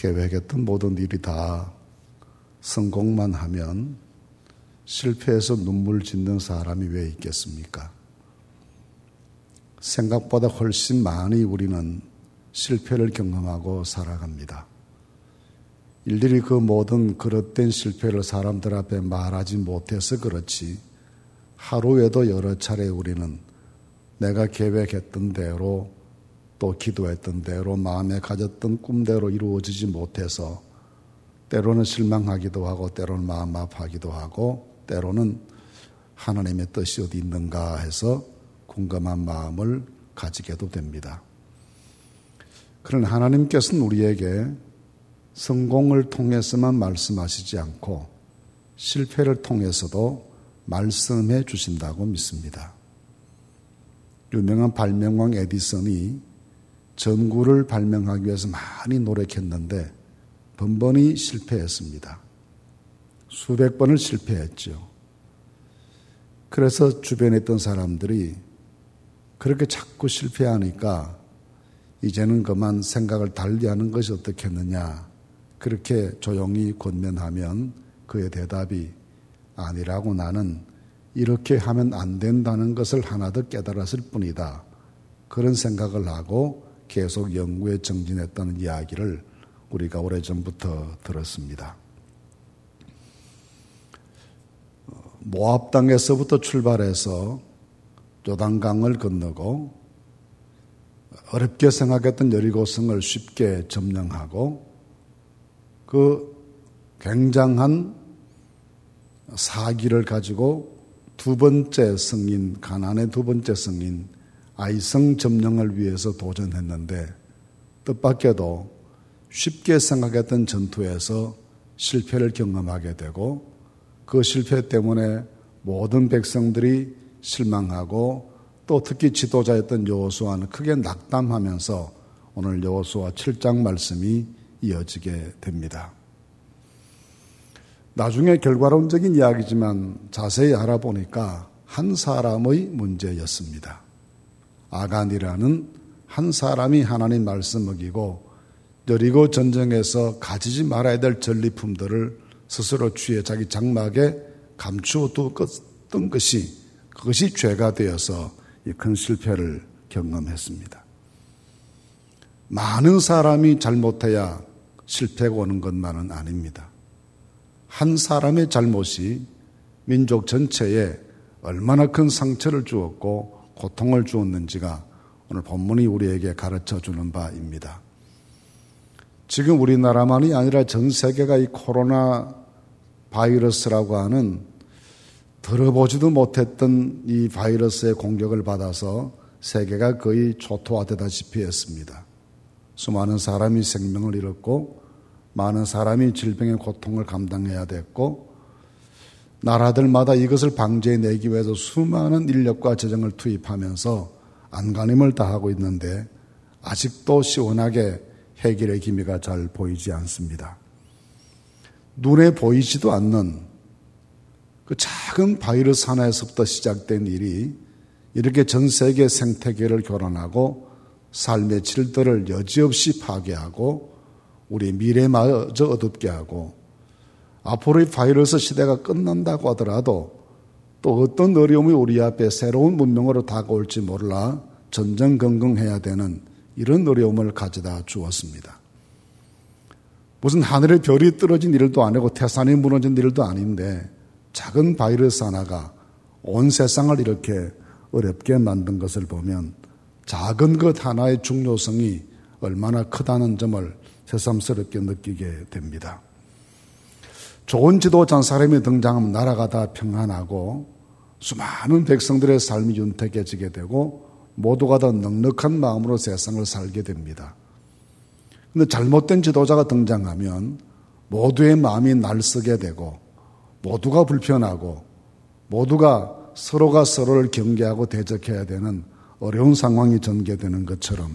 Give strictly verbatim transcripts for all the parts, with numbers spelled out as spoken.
계획했던 모든 일이 다 성공만 하면 실패해서 눈물 짓는 사람이 왜 있겠습니까? 생각보다 훨씬 많이 우리는 실패를 경험하고 살아갑니다. 일일이 그 모든 그릇된 실패를 사람들 앞에 말하지 못해서 그렇지, 하루에도 여러 차례 우리는 내가 계획했던 대로 또 기도했던 대로 마음에 가졌던 꿈대로 이루어지지 못해서 때로는 실망하기도 하고 때로는 마음 아파하기도 하고 때로는 하나님의 뜻이 어디 있는가 해서 궁금한 마음을 가지게도 됩니다. 그러나 하나님께서는 우리에게 성공을 통해서만 말씀하시지 않고 실패를 통해서도 말씀해 주신다고 믿습니다. 유명한 발명왕 에디슨이 전구를 발명하기 위해서 많이 노력했는데 번번이 실패했습니다. 수백 번을 실패했죠. 그래서 주변에 있던 사람들이 그렇게 자꾸 실패하니까 이제는 그만 생각을 달리하는 것이 어떻겠느냐, 그렇게 조용히 권면하면 그의 대답이 아니라고 나는 이렇게 하면 안 된다는 것을 하나 더 깨달았을 뿐이다, 그런 생각을 하고 계속 연구에 정진했다는 이야기를 우리가 오래전부터 들었습니다. 모압 땅에서부터 출발해서 요단강을 건너고 어렵게 생각했던 여리고성을 쉽게 점령하고 그 굉장한 사기를 가지고 두 번째 성인, 가나안의 두 번째 성인 아이성 점령을 위해서 도전했는데 뜻밖에도 쉽게 생각했던 전투에서 실패를 경험하게 되고 그 실패 때문에 모든 백성들이 실망하고 또 특히 지도자였던 여호수아는 크게 낙담하면서 오늘 여호수아 칠 장 말씀이 이어지게 됩니다. 나중에 결과론적인 이야기지만 자세히 알아보니까 한 사람의 문제였습니다. 아간이라는 한 사람이 하나님 말씀 어기고 여리고 전쟁에서 가지지 말아야 될 전리품들을 스스로 취해 자기 장막에 감추어두었던 것이, 그것이 죄가 되어서 이 큰 실패를 경험했습니다. 많은 사람이 잘못해야 실패가 오는 것만은 아닙니다. 한 사람의 잘못이 민족 전체에 얼마나 큰 상처를 주었고 고통을 주었는지가 오늘 본문이 우리에게 가르쳐주는 바입니다. 지금 우리나라만이 아니라 전 세계가 이 코로나 바이러스라고 하는 들어보지도 못했던 이 바이러스의 공격을 받아서 세계가 거의 초토화되다시피 했습니다. 수많은 사람이 생명을 잃었고 많은 사람이 질병의 고통을 감당해야 됐고 나라들마다 이것을 방지해내기 위해서 수많은 인력과 재정을 투입하면서 안간힘을 다하고 있는데 아직도 시원하게 해결의 기미가 잘 보이지 않습니다. 눈에 보이지도 않는 그 작은 바이러스 하나에서부터 시작된 일이 이렇게 전 세계 생태계를 교란하고 삶의 질들을 여지없이 파괴하고 우리 미래마저 어둡게 하고 앞으로의 바이러스 시대가 끝난다고 하더라도 또 어떤 어려움이 우리 앞에 새로운 문명으로 다가올지 몰라 전전긍긍해야 되는 이런 어려움을 가져다 주었습니다. 무슨 하늘의 별이 떨어진 일도 아니고 태산이 무너진 일도 아닌데 작은 바이러스 하나가 온 세상을 이렇게 어렵게 만든 것을 보면 작은 것 하나의 중요성이 얼마나 크다는 점을 새삼스럽게 느끼게 됩니다. 좋은 지도자 한 사람이 등장하면 나라가 다 평안하고 수많은 백성들의 삶이 윤택해지게 되고 모두가 다 넉넉한 마음으로 세상을 살게 됩니다. 그런데 잘못된 지도자가 등장하면 모두의 마음이 날쓰게 되고 모두가 불편하고 모두가 서로가 서로를 경계하고 대적해야 되는 어려운 상황이 전개되는 것처럼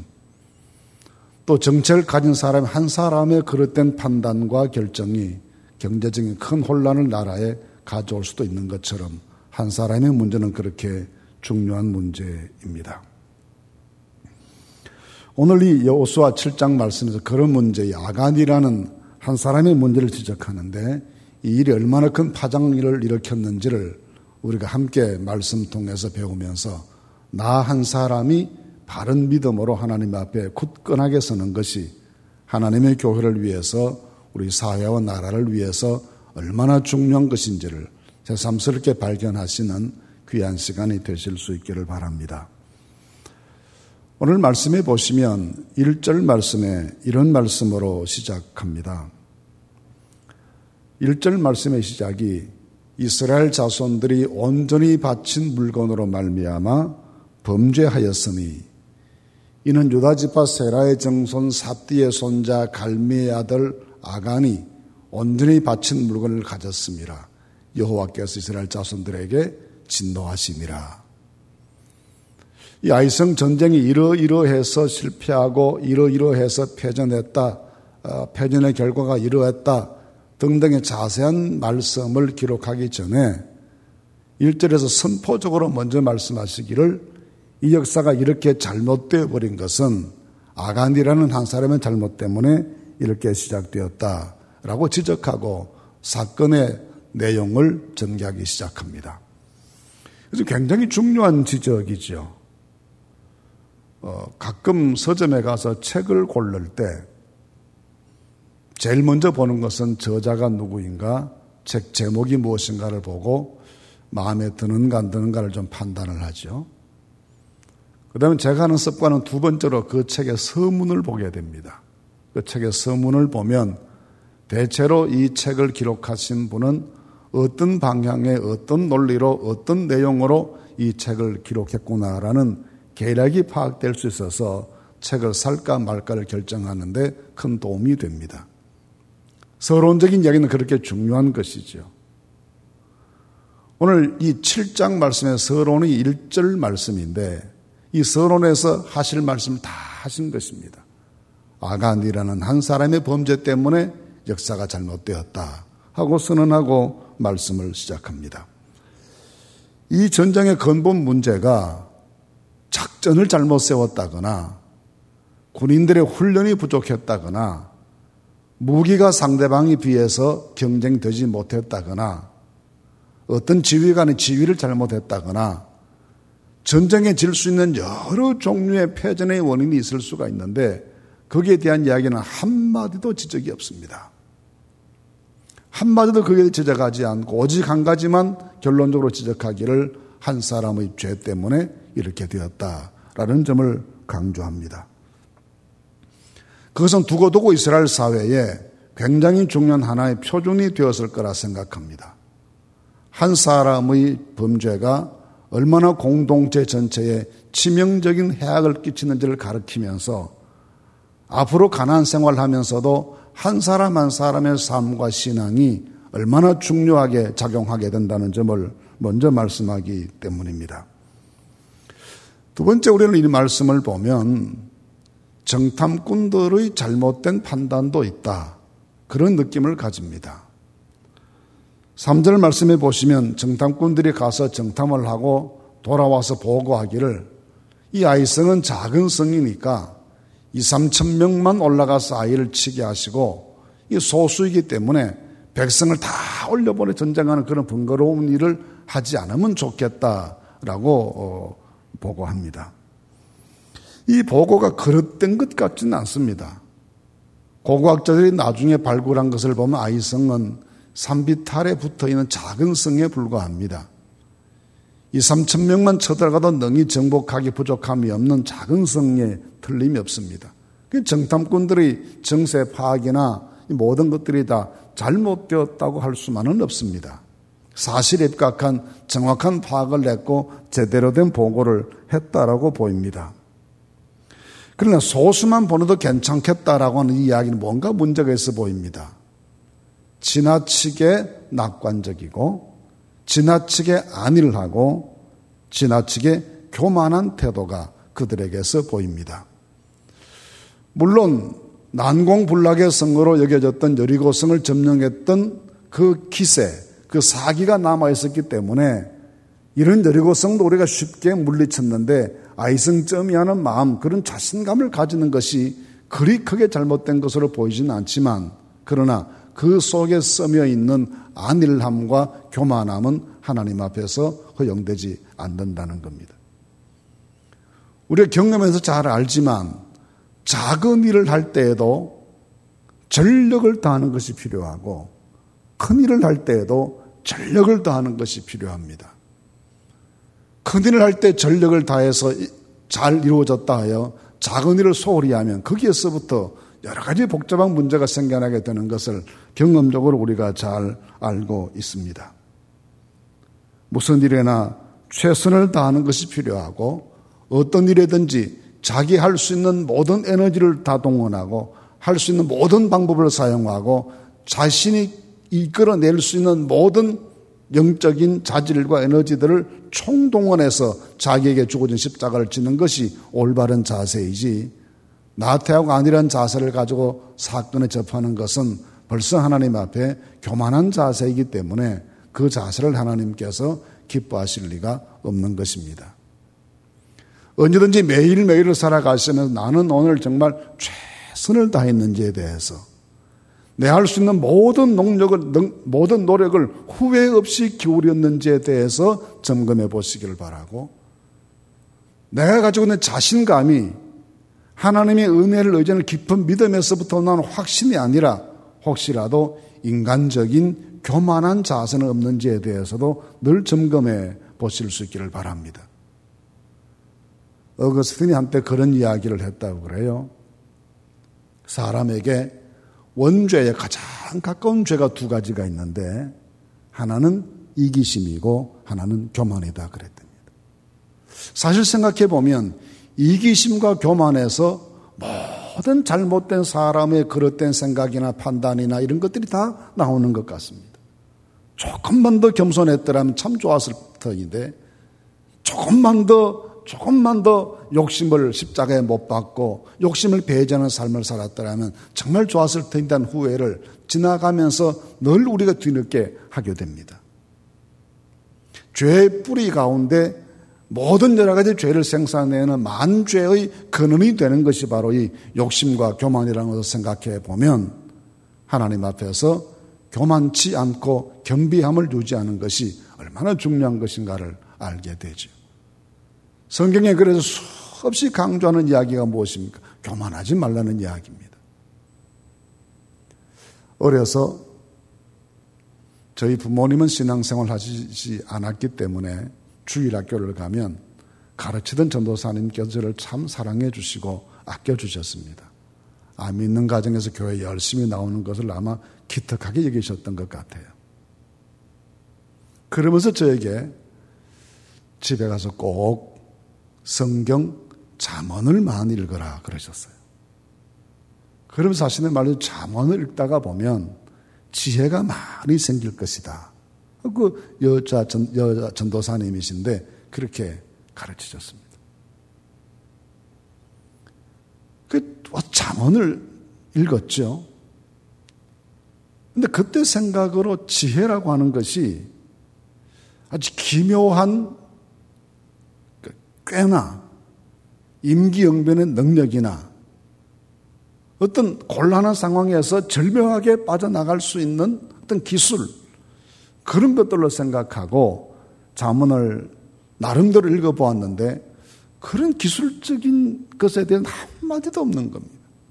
또 정책을 가진 사람 한 사람의 그릇된 판단과 결정이 경제적인 큰 혼란을 나라에 가져올 수도 있는 것처럼 한 사람의 문제는 그렇게 중요한 문제입니다. 오늘 이 여호수아 칠 장 말씀에서 그런 문제, 아간이라는 한 사람의 문제를 지적하는데 이 일이 얼마나 큰 파장을 일으켰는지를 우리가 함께 말씀 통해서 배우면서 나 한 사람이 바른 믿음으로 하나님 앞에 굳건하게 서는 것이 하나님의 교회를 위해서 우리 사회와 나라를 위해서 얼마나 중요한 것인지를 새삼스럽게 발견하시는 귀한 시간이 되실 수 있기를 바랍니다. 오늘 말씀에 보시면 일 절 말씀에 이런 말씀으로 시작합니다. 일 절 말씀의 시작이 이스라엘 자손들이 온전히 바친 물건으로 말미암아 범죄하였으니 이는 유다지파 세라의 정손 삽디의 손자 갈미의 아들 아간이 온전히 바친 물건을 가졌습니다. 여호와께서 이스라엘 자손들에게 진노하심이라. 이 아이성 전쟁이 이러이러해서 실패하고 이러이러해서 패전했다, 어, 패전의 결과가 이러했다 등등의 자세한 말씀을 기록하기 전에 일 절에서 선포적으로 먼저 말씀하시기를 이 역사가 이렇게 잘못되어 버린 것은 아간이라는 한 사람의 잘못 때문에 이렇게 시작되었다라고 지적하고 사건의 내용을 전개하기 시작합니다. 그래서 굉장히 중요한 지적이죠. 어, 가끔 서점에 가서 책을 고를 때 제일 먼저 보는 것은 저자가 누구인가, 책 제목이 무엇인가를 보고 마음에 드는가 안 드는가를 좀 판단을 하죠. 그 다음에 제가 하는 습관은 두 번째로 그 책의 서문을 보게 됩니다. 그 책의 서문을 보면 대체로 이 책을 기록하신 분은 어떤 방향의 어떤 논리로 어떤 내용으로 이 책을 기록했구나라는 계략이 파악될 수 있어서 책을 살까 말까를 결정하는데 큰 도움이 됩니다. 서론적인 이야기는 그렇게 중요한 것이죠. 오늘 이 칠 장 말씀의 서론이 일 절 말씀인데 이 서론에서 하실 말씀을 다 하신 것입니다. 아간이라는 한 사람의 범죄 때문에 역사가 잘못되었다 하고 선언하고 말씀을 시작합니다. 이 전쟁의 근본 문제가 작전을 잘못 세웠다거나 군인들의 훈련이 부족했다거나 무기가 상대방에 비해서 경쟁되지 못했다거나 어떤 지휘관의 지휘를 잘못했다거나 전쟁에 질 수 있는 여러 종류의 패전의 원인이 있을 수가 있는데 거기에 대한 이야기는 한마디도 지적이 없습니다. 한마디도 거기에 지적하지 않고 오직 한 가지만 결론적으로 지적하기를 한 사람의 죄 때문에 이렇게 되었다라는 점을 강조합니다. 그것은 두고두고 이스라엘 사회에 굉장히 중요한 하나의 표준이 되었을 거라 생각합니다. 한 사람의 범죄가 얼마나 공동체 전체에 치명적인 해악을 끼치는지를 가르치면서 앞으로 가나안 생활하면서도 한 사람 한 사람의 삶과 신앙이 얼마나 중요하게 작용하게 된다는 점을 먼저 말씀하기 때문입니다. 두 번째, 우리는 이 말씀을 보면 정탐꾼들의 잘못된 판단도 있다, 그런 느낌을 가집니다. 삼 절 말씀에 보시면 정탐꾼들이 가서 정탐을 하고 돌아와서 보고하기를 이 아이성은 작은 성이니까 이 삼천 명만 올라가서 아이를 치게 하시고 이 소수이기 때문에 백성을 다 올려보내 전쟁하는 그런 번거로운 일을 하지 않으면 좋겠다라고 어, 보고합니다. 이 보고가 그릇된 것 같지는 않습니다. 고고학자들이 나중에 발굴한 것을 보면 아이성은 산비탈에 붙어있는 작은 성에 불과합니다. 이 삼천 명만 쳐들어가도 능히 정복하기 부족함이 없는 작은 성에 틀림이 없습니다. 정탐꾼들의 정세 파악이나 모든 것들이 다 잘못되었다고 할 수만은 없습니다. 사실에 입각한 정확한 파악을 냈고 제대로 된 보고를 했다라고 보입니다. 그러나 소수만 보내도 괜찮겠다라고 하는 이 이야기는 뭔가 문제가 있어 보입니다. 지나치게 낙관적이고 지나치게 안일하고 지나치게 교만한 태도가 그들에게서 보입니다. 물론 난공불락의 성으로 여겨졌던 여리고성을 점령했던 그 기세, 그 사기가 남아있었기 때문에 이런 여리고성도 우리가 쉽게 물리쳤는데 아이성점이하는 마음, 그런 자신감을 가지는 것이 그리 크게 잘못된 것으로 보이지는 않지만 그러나 그 속에 스며 있는 안일함과 교만함은 하나님 앞에서 허용되지 않는다는 겁니다. 우리가 경험해서 잘 알지만 작은 일을 할 때에도 전력을 다하는 것이 필요하고 큰 일을 할 때에도 전력을 다하는 것이 필요합니다. 큰 일을 할 때 전력을 다해서 잘 이루어졌다 하여 작은 일을 소홀히 하면 거기에서부터 여러 가지 복잡한 문제가 생겨나게 되는 것을 경험적으로 우리가 잘 알고 있습니다. 무슨 일에나 최선을 다하는 것이 필요하고 어떤 일이든지 자기 할 수 있는 모든 에너지를 다 동원하고 할 수 있는 모든 방법을 사용하고 자신이 이끌어낼 수 있는 모든 영적인 자질과 에너지들을 총동원해서 자기에게 주어진 십자가를 지는 것이 올바른 자세이지 나태하고 안일한 자세를 가지고 사건에 접하는 것은 벌써 하나님 앞에 교만한 자세이기 때문에 그 자세를 하나님께서 기뻐하실 리가 없는 것입니다. 언제든지 매일매일을 살아가시면서 나는 오늘 정말 최선을 다했는지에 대해서 내 할 수 있는 모든 농력을, 모든 노력을 후회 없이 기울였는지에 대해서 점검해 보시기를 바라고 내가 가지고 있는 자신감이 하나님의 은혜를 의지하는 깊은 믿음에서부터 나는 확신이 아니라 혹시라도 인간적인 교만한 자세는 없는지에 대해서도 늘 점검해 보실 수 있기를 바랍니다. 어거스틴이 한때 그런 이야기를 했다고 그래요. 사람에게 원죄에 가장 가까운 죄가 두 가지가 있는데 하나는 이기심이고 하나는 교만이다 그랬답니다. 사실 생각해 보면 이기심과 교만에서 모든 잘못된 사람의 그릇된 생각이나 판단이나 이런 것들이 다 나오는 것 같습니다. 조금만 더 겸손했더라면 참 좋았을 터인데 조금만 더 조금만 더 욕심을 십자가에 못 박고 욕심을 배제하는 삶을 살았더라면 정말 좋았을 텐데 한 후회를 지나가면서 늘 우리가 뒤늦게 하게 됩니다. 죄의 뿌리 가운데 모든 여러 가지 죄를 생산내는 만죄의 근원이 되는 것이 바로 이 욕심과 교만이라는 것을 생각해 보면 하나님 앞에서 교만치 않고 겸비함을 유지하는 것이 얼마나 중요한 것인가를 알게 되죠. 성경에 그래서 수없이 강조하는 이야기가 무엇입니까? 교만하지 말라는 이야기입니다. 어려서 저희 부모님은 신앙생활 하시지 않았기 때문에 주일학교를 가면 가르치던 전도사님께서 저를 참 사랑해 주시고 아껴주셨습니다. 아, 믿는 가정에서 교회 열심히 나오는 것을 아마 기특하게 여기셨던 것 같아요. 그러면서 저에게 집에 가서 꼭 성경 잠언을 많이 읽어라 그러셨어요. 그러면서 자신의 말로 잠언을 읽다가 보면 지혜가 많이 생길 것이다. 그 여자, 전, 여자 전도사님이신데 그렇게 가르치셨습니다. 그 잠언을 읽었죠. 근데 그때 생각으로 지혜라고 하는 것이 아주 기묘한 꽤나 임기응변의 능력이나 어떤 곤란한 상황에서 절묘하게 빠져나갈 수 있는 어떤 기술 그런 것들로 생각하고 잠언을 나름대로 읽어보았는데 그런 기술적인 것에 대한 한마디도 없는 겁니다.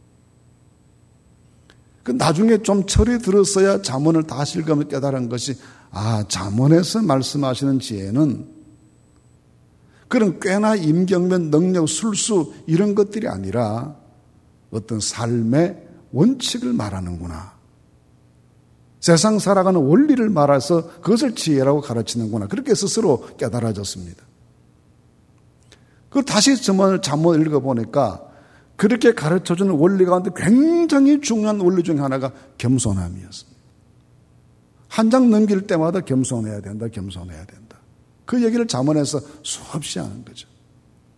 그 나중에 좀 철이 들었어야 잠언을 다시 읽으면 깨달은 것이 아, 잠언에서 말씀하시는 지혜는 그런 꽤나 임경면, 능력, 술수 이런 것들이 아니라 어떤 삶의 원칙을 말하는구나. 세상 살아가는 원리를 말해서 그것을 지혜라고 가르치는구나. 그렇게 스스로 깨달아졌습니다. 그걸 다시 잠언을 잠언 읽어보니까 그렇게 가르쳐주는 원리 가운데 굉장히 중요한 원리 중에 하나가 겸손함이었습니다. 한 장 넘길 때마다 겸손해야 된다, 겸손해야 된다. 그 얘기를 잠언에서 수없이 하는 거죠.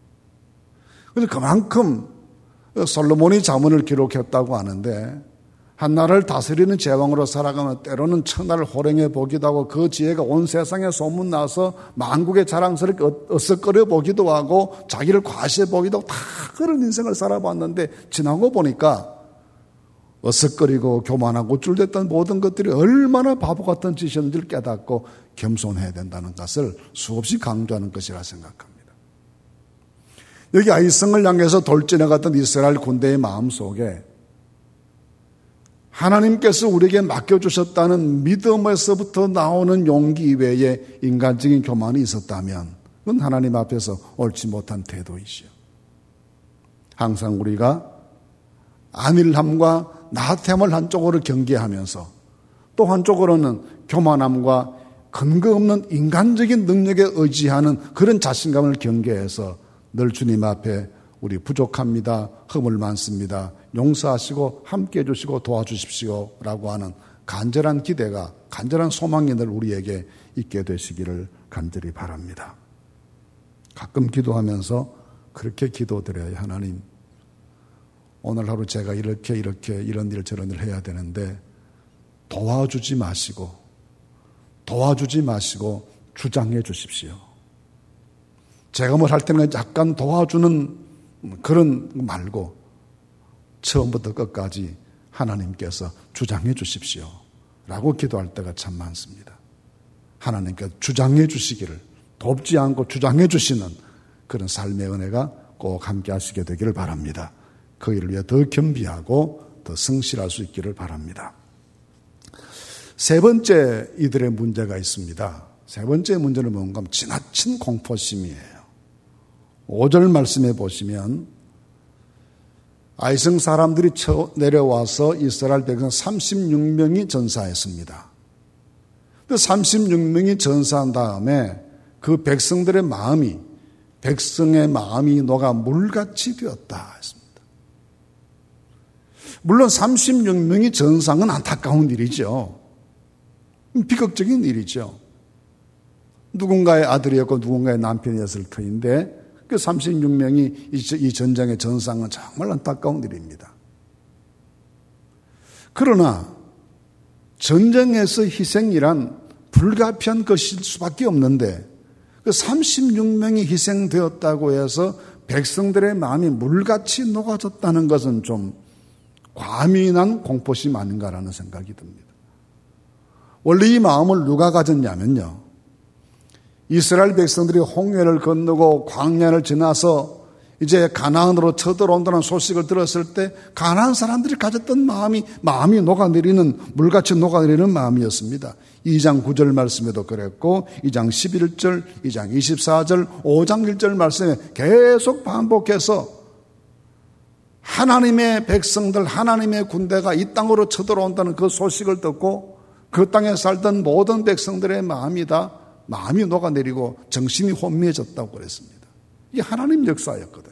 그래서 그만큼 솔로몬이 잠언을 기록했다고 하는데 한나라를 다스리는 제왕으로 살아가면 때로는 천하를 호령해 보기도 하고 그 지혜가 온 세상에 소문나서 만국에 자랑스럽게 어썩거려 보기도 하고 자기를 과시해 보기도 하고 다 그런 인생을 살아봤는데 지나고 보니까 어썩거리고 교만하고 우쭐댔던 모든 것들이 얼마나 바보 같은 짓이었는지를 깨닫고 겸손해야 된다는 것을 수없이 강조하는 것이라 생각합니다. 여기 아이성을 향해서 돌진해갔던 이스라엘 군대의 마음속에 하나님께서 우리에게 맡겨주셨다는 믿음에서부터 나오는 용기 외에 인간적인 교만이 있었다면 그건 하나님 앞에서 옳지 못한 태도이지요. 항상 우리가 안일함과 나태함을 한쪽으로 경계하면서 또 한쪽으로는 교만함과 근거 없는 인간적인 능력에 의지하는 그런 자신감을 경계해서 늘 주님 앞에 우리 부족합니다. 허물 많습니다. 용서하시고 함께해 주시고 도와주십시오 라고 하는 간절한 기대가 간절한 소망이 늘 우리에게 있게 되시기를 간절히 바랍니다. 가끔 기도하면서 그렇게 기도드려요. 하나님, 오늘 하루 제가 이렇게 이렇게 이런 일 저런 일 해야 되는데 도와주지 마시고 도와주지 마시고 주장해 주십시오. 제가 뭘 할 때는 약간 도와주는 그런 말고 처음부터 끝까지 하나님께서 주장해 주십시오 라고 기도할 때가 참 많습니다. 하나님께서 주장해 주시기를, 돕지 않고 주장해 주시는 그런 삶의 은혜가 꼭 함께 하시게 되기를 바랍니다. 그 일을 위해 더 겸비하고 더 성실할 수 있기를 바랍니다. 세 번째 이들의 문제가 있습니다. 세 번째 문제는 뭔가 하면 지나친 공포심이에요. 오 절 말씀해 보시면 아이성 사람들이 내려와서 이스라엘 백성 삼십육 명이 전사했습니다. 삼십육 명이 전사한 다음에 그 백성들의 마음이 백성의 마음이 녹아 물같이 되었다 했습니다. 물론 삼십육 명이 전사한 안타까운 일이죠. 비극적인 일이죠. 누군가의 아들이었고 누군가의 남편이었을 터인데 그 삼십육 명이 이 전쟁의 전상은 정말 안타까운 일입니다. 그러나 전쟁에서 희생이란 불가피한 것일 수밖에 없는데 그 삼십육 명이 희생되었다고 해서 백성들의 마음이 물같이 녹아졌다는 것은 좀 과민한 공포심 아닌가라는 생각이 듭니다. 원래 이 마음을 누가 가졌냐면요. 이스라엘 백성들이 홍해를 건너고 광야를 지나서 이제 가나안으로 쳐들어온다는 소식을 들었을 때 가나안 사람들이 가졌던 마음이 마음이 녹아내리는 물같이 녹아내리는 마음이었습니다. 이 장 구 절 말씀에도 그랬고 이 장 십일 절, 이 장 이십사 절, 오 장 일 절 말씀에 계속 반복해서 하나님의 백성들, 하나님의 군대가 이 땅으로 쳐들어온다는 그 소식을 듣고 그 땅에 살던 모든 백성들의 마음이 다 마음이 녹아내리고 정신이 혼미해졌다고 그랬습니다. 이게 하나님 역사였거든요.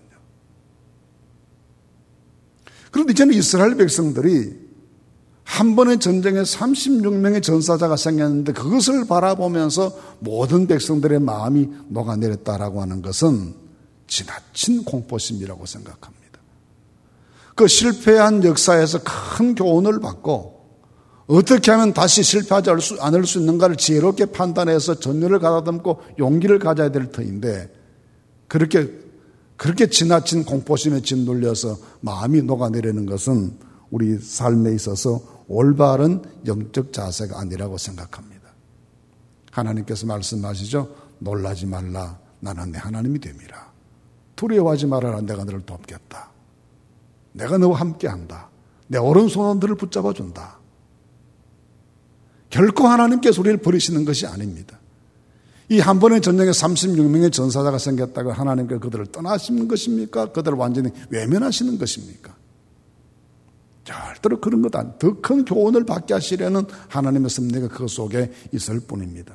그런데 이제는 이스라엘 백성들이 한 번의 전쟁에 삼십육 명의 전사자가 생겼는데 그것을 바라보면서 모든 백성들의 마음이 녹아내렸다라고 하는 것은 지나친 공포심이라고 생각합니다. 그 실패한 역사에서 큰 교훈을 받고 어떻게 하면 다시 실패하지 않을 수 있는가를 지혜롭게 판단해서 전율을 가다듬고 용기를 가져야 될 터인데 그렇게 그렇게 지나친 공포심에 짓눌려서 마음이 녹아내리는 것은 우리 삶에 있어서 올바른 영적 자세가 아니라고 생각합니다. 하나님께서 말씀하시죠. 놀라지 말라. 나는 내 하나님이 됨이라. 두려워하지 말아라. 내가 너를 돕겠다. 내가 너와 함께한다. 내 오른손은 너를 붙잡아 준다. 결코 하나님께서 우리를 버리시는 것이 아닙니다. 이 한 번의 전쟁에 삼십육 명의 전사자가 생겼다고 하나님께서 그들을 떠나시는 것입니까? 그들을 완전히 외면하시는 것입니까? 절대로 그런 것 아니에요. 더 큰 교훈을 받게 하시려는 하나님의 섭리가 그 속에 있을 뿐입니다.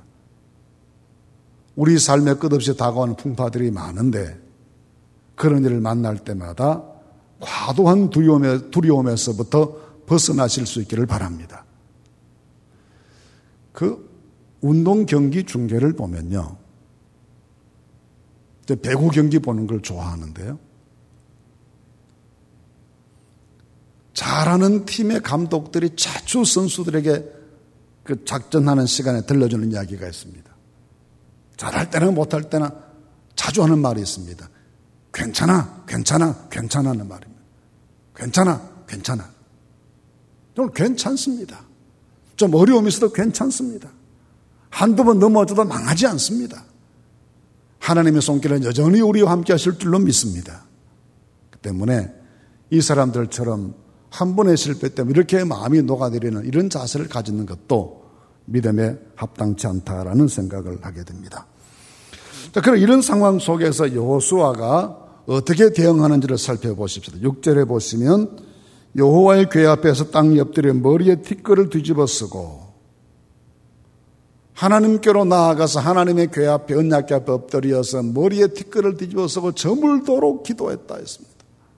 우리 삶에 끝없이 다가오는 풍파들이 많은데 그런 일을 만날 때마다 과도한 두려움에, 두려움에서부터 벗어나실 수 있기를 바랍니다. 그 운동 경기 중계를 보면요. 배구 경기 보는 걸 좋아하는데요. 잘하는 팀의 감독들이 자주 선수들에게 그 작전하는 시간에 들려주는 이야기가 있습니다. 잘할 때나 못할 때나 자주 하는 말이 있습니다. 괜찮아, 괜찮아, 괜찮아는 말입니다. 괜찮아, 괜찮아. 좀 괜찮습니다. 좀 어려움이 있어도 괜찮습니다. 한두 번 넘어져도 망하지 않습니다. 하나님의 손길은 여전히 우리와 함께 하실 줄로 믿습니다. 그 때문에 이 사람들처럼 한 번의 실패 때문에 이렇게 마음이 녹아내리는 이런 자세를 가지는 것도 믿음에 합당치 않다라는 생각을 하게 됩니다. 자, 그럼 이런 상황 속에서 여호수아가 어떻게 대응하는지를 살펴보십시오. 육 절에 보시면 여호와의 궤 앞에서 땅 엎드려 머리에 티끌을 뒤집어 쓰고 하나님께로 나아가서 하나님의 궤 앞에 언약궤 앞에 엎드려서 머리에 티끌을 뒤집어 쓰고 저물도록 기도했다 했습니다.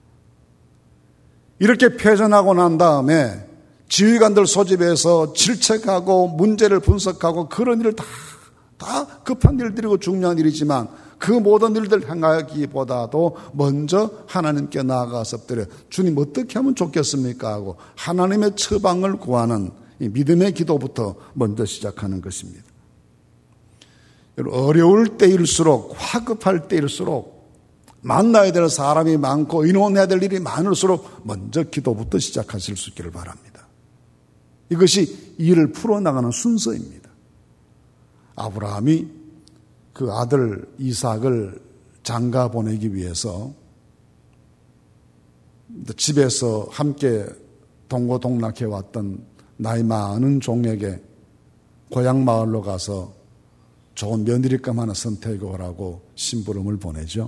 이렇게 패전하고 난 다음에 지휘관들 소집해서 질책하고 문제를 분석하고 그런 일을 다, 다 급한 일들이고 중요한 일이지만 그 모든 일들 행하기보다도 먼저 하나님께 나아가서 엎드려 주님 어떻게 하면 좋겠습니까 하고 하나님의 처방을 구하는 이 믿음의 기도부터 먼저 시작하는 것입니다. 어려울 때일수록 화급할 때일수록 만나야 될 사람이 많고 의논해야 될 일이 많을수록 먼저 기도부터 시작하실 수 있기를 바랍니다. 이것이 일을 풀어나가는 순서입니다. 아브라함이 그 아들 이삭을 장가 보내기 위해서 집에서 함께 동고동락해 왔던 나이 많은 종에게 고향 마을로 가서 좋은 며느리감 하나 선택하라고 심부름을 보내죠.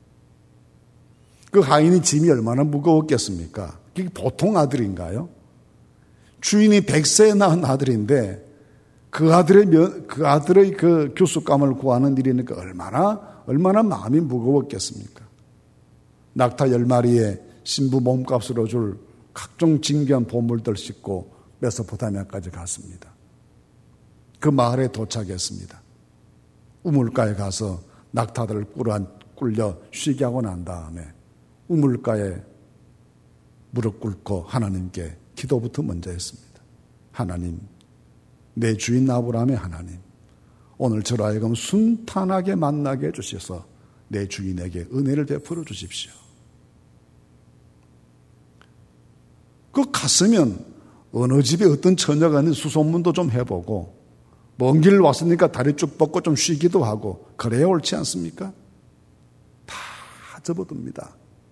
그 하인이 짐이 얼마나 무거웠겠습니까? 그게 보통 아들인가요? 주인이 백세에 낳은 아들인데 그 아들의 면, 그 아들의 그 교수감을 구하는 일이니까 얼마나 얼마나 마음이 무거웠겠습니까? 낙타 열 마리에 신부 몸값으로 줄 각종 진귀한 보물들 싣고 메소포타미아까지 갔습니다. 그 마을에 도착했습니다. 우물가에 가서 낙타들을 꿀려 쉬게 하고 난 다음에 우물가에 무릎 꿇고 하나님께 기도부터 먼저 했습니다. 하나님, 내 주인 아브라함의 하나님, 오늘 저로 하여금 순탄하게 만나게 해주셔서 내 주인에게 은혜를 베풀어 주십시오. 그 갔으면 어느 집에 어떤 처녀가 있는지 수소문도 좀 해보고 먼 길 왔으니까 다리 쭉 뻗고 좀 쉬기도 하고 그래야 옳지 않습니까? 다 접어둡니다.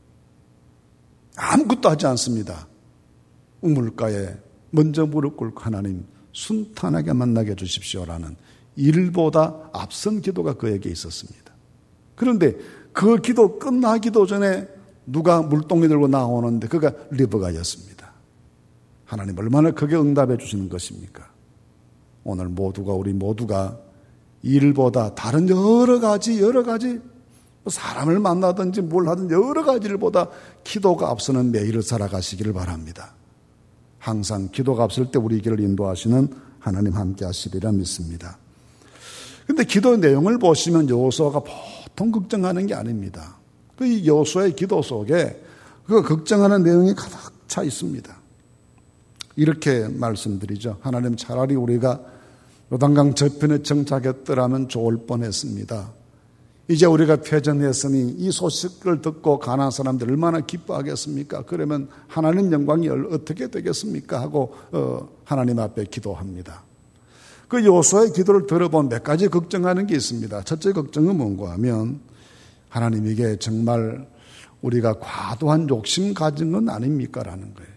아무것도 하지 않습니다. 우물가에 먼저 무릎 꿇고 하나님 순탄하게 만나게 해주십시오라는 일보다 앞선 기도가 그에게 있었습니다. 그런데 그 기도 끝나기도 전에 누가 물동이 들고 나오는데 그가 리브가였습니다. 하나님 얼마나 크게 응답해 주시는 것입니까? 오늘 모두가 우리 모두가 일보다 다른 여러 가지 여러 가지 사람을 만나든지 뭘 하든지 여러 가지 일보다 기도가 앞서는 매일을 살아가시기를 바랍니다. 항상 기도가 앞설 때 우리 길을 인도하시는 하나님 함께 하시리라 믿습니다. 그런데 기도 내용을 보시면 여호수아가 보통 걱정하는 게 아닙니다. 그 여호수아의 기도 속에 그 걱정하는 내용이 가득 차 있습니다. 이렇게 말씀드리죠. 하나님 차라리 우리가 요단강 저편에 정착했더라면 좋을 뻔했습니다. 이제 우리가 패전했으니 이 소식을 듣고 가나안 사람들 얼마나 기뻐하겠습니까? 그러면 하나님 영광이 어떻게 되겠습니까? 하고 어, 하나님 앞에 기도합니다. 그 여호수아의 기도를 들어보면 몇 가지 걱정하는 게 있습니다. 첫째 걱정은 뭔가 하면 하나님 이게 정말 우리가 과도한 욕심 가진 건 아닙니까? 라는 거예요.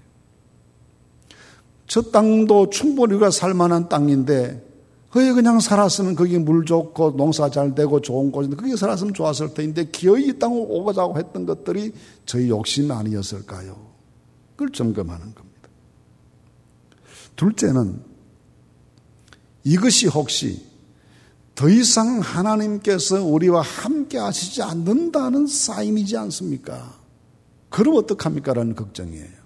저 땅도 충분히 우리가 살만한 땅인데 거기 그냥 살았으면 거기 물 좋고 농사 잘 되고 좋은 곳인데 거기 살았으면 좋았을 텐데 기어이 이 땅을 오고자고 했던 것들이 저희 욕심 아니었을까요? 그걸 점검하는 겁니다. 둘째는 이것이 혹시 더 이상 하나님께서 우리와 함께 하시지 않는다는 사인이지 않습니까? 그럼 어떡합니까? 라는 걱정이에요.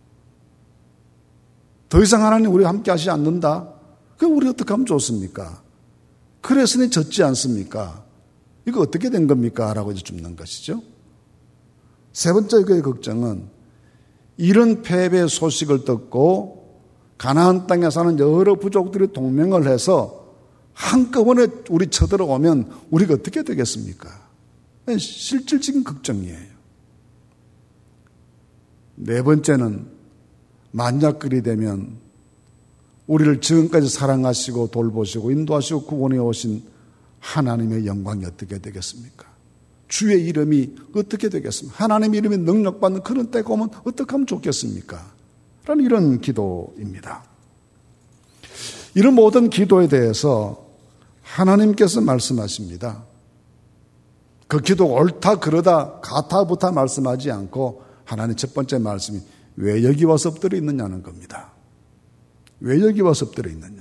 더 이상 하나님 우리와 함께 하시지 않는다? 그럼 우리 어떻게 하면 좋습니까? 그랬으니 졌지 않습니까? 이거 어떻게 된 겁니까? 라고 이제 줍는 것이죠. 세 번째 그의 걱정은 이런 패배의 소식을 듣고 가나안 땅에 사는 여러 부족들이 동맹을 해서 한꺼번에 우리 쳐들어오면 우리가 어떻게 되겠습니까? 실질적인 걱정이에요. 네 번째는 만약 그리 되면 우리를 지금까지 사랑하시고 돌보시고 인도하시고 구원해 오신 하나님의 영광이 어떻게 되겠습니까? 주의 이름이 어떻게 되겠습니까? 하나님 이름이 능력받는 그런 때가 오면 어떻게 하면 좋겠습니까? 라는 이런 기도입니다. 이런 모든 기도에 대해서 하나님께서 말씀하십니다. 그 기도가 옳다 그러다 가타부타 말씀하지 않고 하나님 첫 번째 말씀이 왜 여기 와서 엎드려 있느냐는 겁니다. 왜 여기 와서 엎드려 있느냐.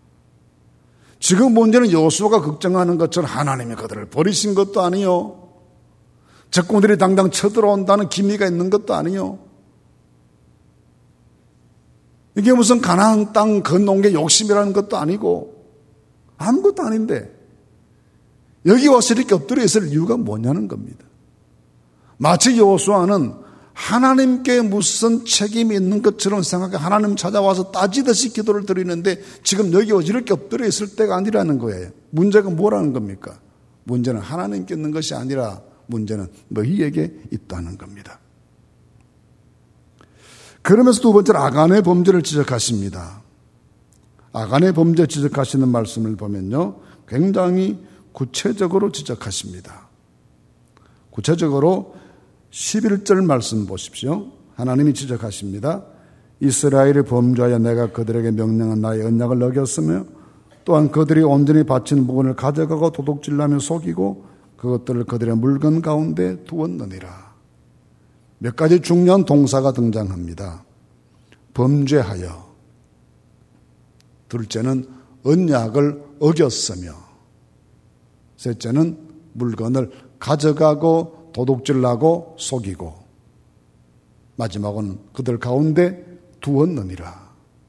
지금 문제는 여호수아가 걱정하는 것처럼 하나님이 그들을 버리신 것도 아니요. 적군들이 당장 쳐들어온다는 기미가 있는 것도 아니요. 이게 무슨 가나안 땅 건너온 욕심이라는 것도 아니고 아무것도 아닌데 여기 와서 이렇게 엎드려 있을 이유가 뭐냐는 겁니다. 마치 여호수아는 하나님께 무슨 책임이 있는 것처럼 생각해 하나님 찾아와서 따지듯이 기도를 드리는데 지금 여기 와서 이렇게 엎드려 있을 때가 아니라는 거예요. 문제가 뭐라는 겁니까? 문제는 하나님께 있는 것이 아니라 문제는 너희에게 있다는 겁니다. 그러면서 두 번째로 아간의 범죄를 지적하십니다. 아간의 범죄 지적하시는 말씀을 보면요, 굉장히 구체적으로 지적하십니다. 구체적으로 십일 절 말씀 보십시오. 하나님이 지적하십니다. 이스라엘이 범죄하여 내가 그들에게 명령한 나의 언약을 어겼으며 또한 그들이 온전히 바친 부분을 가져가고 도둑질하며 속이고 그것들을 그들의 물건 가운데 두었느니라. 몇 가지 중요한 동사가 등장합니다. 범죄하여, 둘째는 언약을 어겼으며, 셋째는 물건을 가져가고 도둑질하고 속이고, 마지막은 그들 가운데 두었느니라.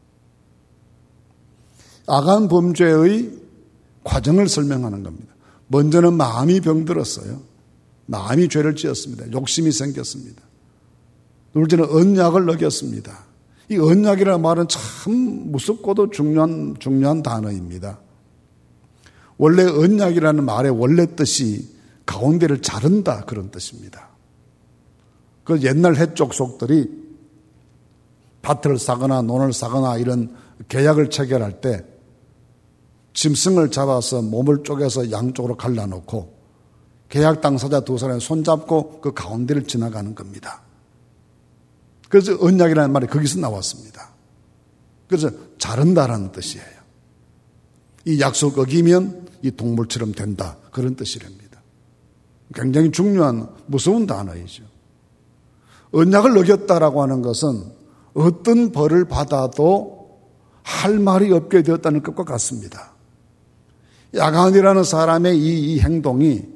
아간 범죄의 과정을 설명하는 겁니다. 먼저는 마음이 병들었어요. 마음이 죄를 지었습니다. 욕심이 생겼습니다. 둘째는 언약을 어겼습니다. 이 언약이라는 말은 참 무섭고도 중요한, 중요한 단어입니다. 원래 언약이라는 말의 원래 뜻이 가운데를 자른다 그런 뜻입니다. 그 옛날 해쪽 속들이 밭을 사거나 논을 사거나 이런 계약을 체결할 때 짐승을 잡아서 몸을 쪼개서 양쪽으로 갈라놓고 계약 당사자 두 사람이 손잡고 그 가운데를 지나가는 겁니다. 그래서 언약이라는 말이 거기서 나왔습니다. 그래서 자른다라는 뜻이에요. 이 약속 어기면 이 동물처럼 된다 그런 뜻이랍니다. 굉장히 중요한 무서운 단어이죠. 언약을 어겼다라고 하는 것은 어떤 벌을 받아도 할 말이 없게 되었다는 것과 같습니다. 아간이라는 사람의 이, 이 행동이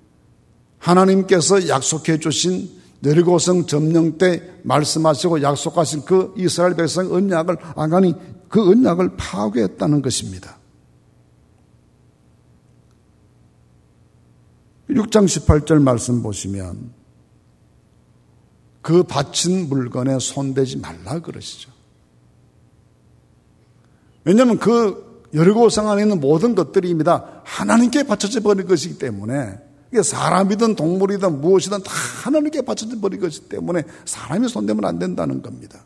하나님께서 약속해 주신 여리고성 점령 때 말씀하시고 약속하신 그 이스라엘 백성 언약을 아간이 그 언약을 파괴했다는 것입니다. 육 장 십팔 절 말씀 보시면 그 바친 물건에 손대지 말라 그러시죠. 왜냐하면 그 여리고성 안에 있는 모든 것들입니다. 하나님께 바쳐져 버린 것이기 때문에 사람이든 동물이든 무엇이든 다 하나님께 바쳐져 버린 것이기 때문에 사람이 손대면 안 된다는 겁니다.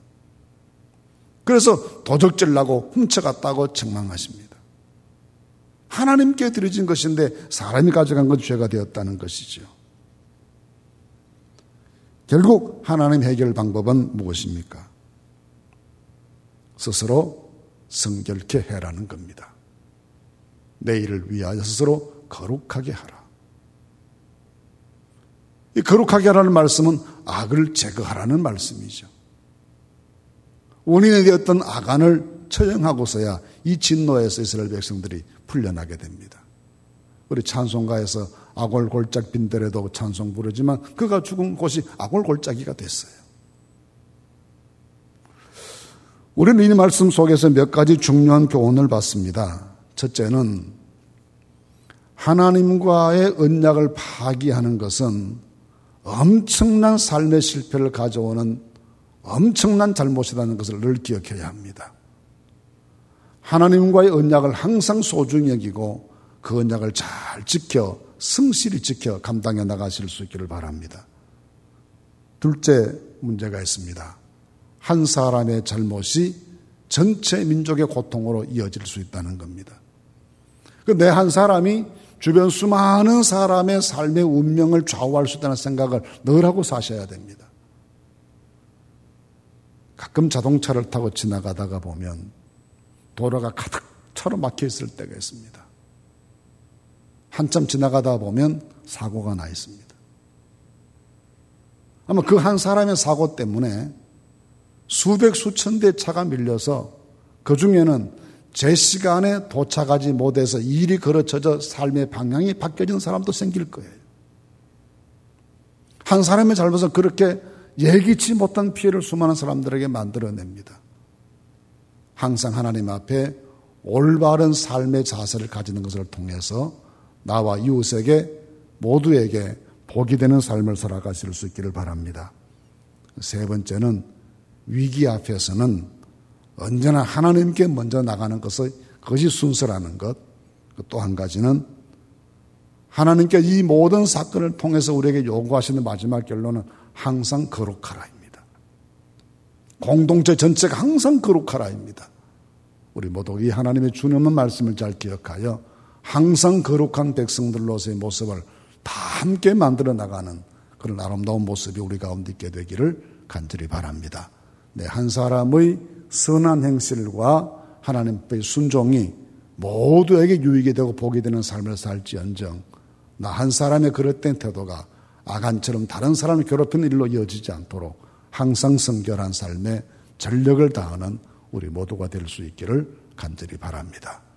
그래서 도적질나고 훔쳐갔다고 책망하십니다. 하나님께 드려진 것인데 사람이 가져간 건 죄가 되었다는 것이죠. 결국 하나님 해결 방법은 무엇입니까? 스스로 성결케 해라는 겁니다. 내 일을 위하여 스스로 거룩하게 하라. 이 거룩하게 하라는 말씀은 악을 제거하라는 말씀이죠. 원인이 되었던 아간을 처형하고서야 이 진노에서 이스라엘 백성들이 풀려나게 됩니다. 우리 찬송가에서 아골골짝 빈들에도 찬송 부르지만 그가 죽은 곳이 아골골짜기가 됐어요. 우리는 이 말씀 속에서 몇 가지 중요한 교훈을 받습니다. 첫째는 하나님과의 언약을 파기하는 것은 엄청난 삶의 실패를 가져오는 엄청난 잘못이라는 것을 늘 기억해야 합니다. 하나님과의 언약을 항상 소중히 여기고 그 언약을 잘 지켜 성실히 지켜 감당해 나가실 수 있기를 바랍니다. 둘째 문제가 있습니다. 한 사람의 잘못이 전체 민족의 고통으로 이어질 수 있다는 겁니다. 내 한 사람이 주변 수많은 사람의 삶의 운명을 좌우할 수 있다는 생각을 늘 하고 사셔야 됩니다. 가끔 자동차를 타고 지나가다가 보면 도로가 가득 차로 막혀 있을 때가 있습니다. 한참 지나가다 보면 사고가 나 있습니다. 아마 그 한 사람의 사고 때문에 수백 수천 대의 차가 밀려서 그 중에는 제 시간에 도착하지 못해서 일이 걸어져서 삶의 방향이 바뀌어진 사람도 생길 거예요. 한 사람의 잘못은 그렇게 예기치 못한 피해를 수많은 사람들에게 만들어냅니다. 항상 하나님 앞에 올바른 삶의 자세를 가지는 것을 통해서 나와 이웃에게 모두에게 복이 되는 삶을 살아가실 수 있기를 바랍니다. 세 번째는 위기 앞에서는 언제나 하나님께 먼저 나가는 것이 그것이 순서라는 것. 또 한 가지는 하나님께 이 모든 사건을 통해서 우리에게 요구하시는 마지막 결론은 항상 거룩하라입니다. 공동체 전체가 항상 거룩하라입니다. 우리 모두 이 하나님의 주님의 말씀을 잘 기억하여 항상 거룩한 백성들로서의 모습을 다 함께 만들어 나가는 그런 아름다운 모습이 우리 가운데 있게 되기를 간절히 바랍니다. 네, 한 사람의 선한 행실과 하나님의 순종이 모두에게 유익이 되고 복이 되는 삶을 살지언정 나 한 사람의 그릇된 태도가 아간처럼 다른 사람을 괴롭히는 일로 이어지지 않도록 항상 성결한 삶에 전력을 다하는 우리 모두가 될 수 있기를 간절히 바랍니다.